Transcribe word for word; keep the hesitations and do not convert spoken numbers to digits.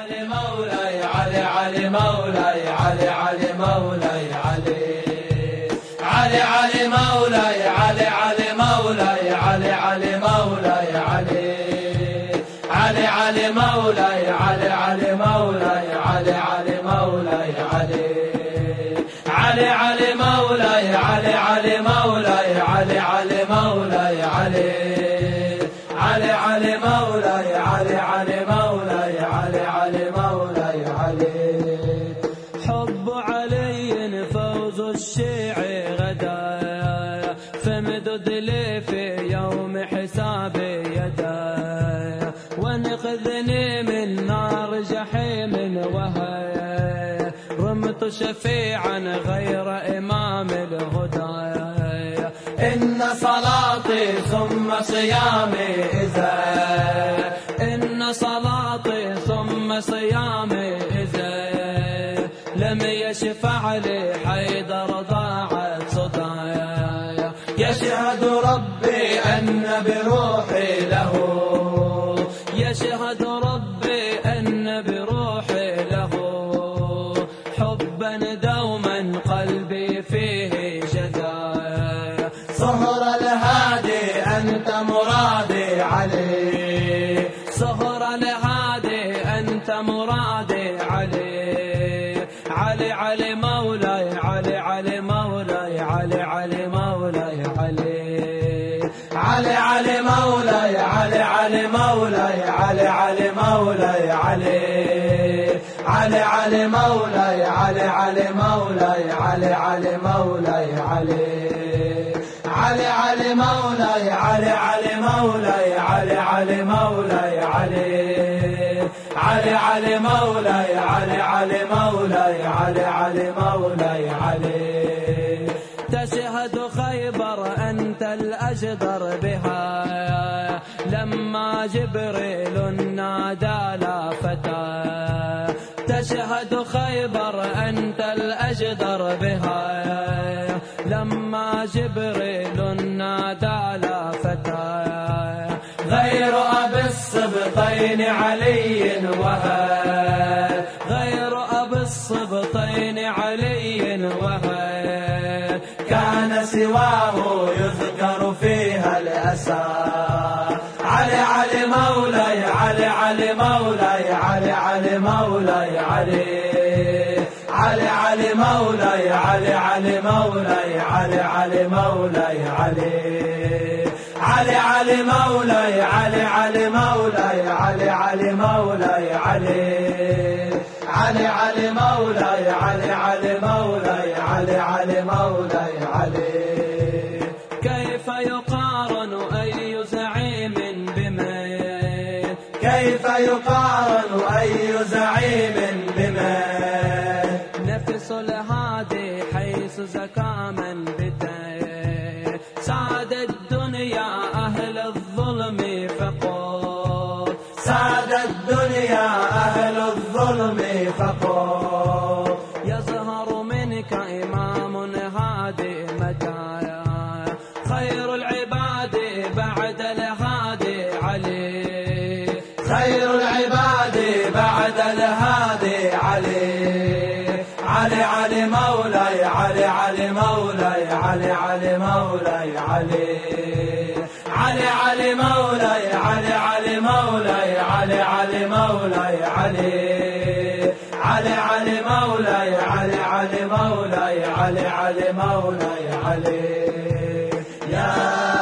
علي مولاي علي علي مولاي علي علي مولاي علي علي علي مولاي علي علي مولاي علي علي مولاي علي علي علي مولاي علي علي مولاي علي علي مولاي علي علي علي مولاي علي علي مولاي علي علي مولاي علي علي علي مولاي علي علي مولاي علي علي مولاي علي حب علي فوز الشيعي غدا فامدد لي في يوم حسابي يداي وانقذني من نار جحيم وهي رمت شفيعا غير إمام الهدى إن صلاتي ثم صيامي إذا إن صلاتي ثم صيامي إذا لم يشفع لي حيدر ضاعت صدايا يشهد ربي أن بروحي له يشهد ربي أن بروحي له حبا دوما قلبي فيه جدايا صهر الهادي أنت مرادي علي صهر الهادي أنت مرادي علي علي علي مولاي علي علي مولاي علي علي مولاي علي علي علي مولاي علي علي مولاي علي علي مولاي علي علي علي مولاي علي علي مولاي علي علي مولاي علي علي علي مولاي علي علي مولاي علي علي مولاي علي علي علي مولاي علي علي مولاي علي علي مولاي علي تشهد خيبر أنت الأجدر بها لما جبريل نادى لا فتى تشهد خيبر أنت الأجدر بها لما جبريل نادى لا فتى غير أبي السبطين علي وهي غير أبي السبطين علي وهي كان سواه يذكر فيها الأسى علي علي مولاي علي علي مولاي علي علي مولاي علي علي علي مولاي علي علي مولاي علي علي مولاي علي علي علي مولاي علي علي مولاي علي علي مولاي علي علي علي مولاي علي علي مولاي علي علي مولاي علي كيف يقارن أي زعيم بمن كيف يقارن أي زعيم بمن نفس الهادي حيث زكى من بده ساد الدنيا أهل الظلم فقط ساد الدنيا أهل الظلم فقط يظهر منك إمام هادي متايا خير العباد بعد الهادي علي خير العباد بعد الهادي علي علي علي مولاي علي علي مولاي علي علي مولاي علي علي علي مولاي علي علي مولاي علي علي مولاي علي علي علي مولاي علي علي مولاي علي علي مولاي علي يا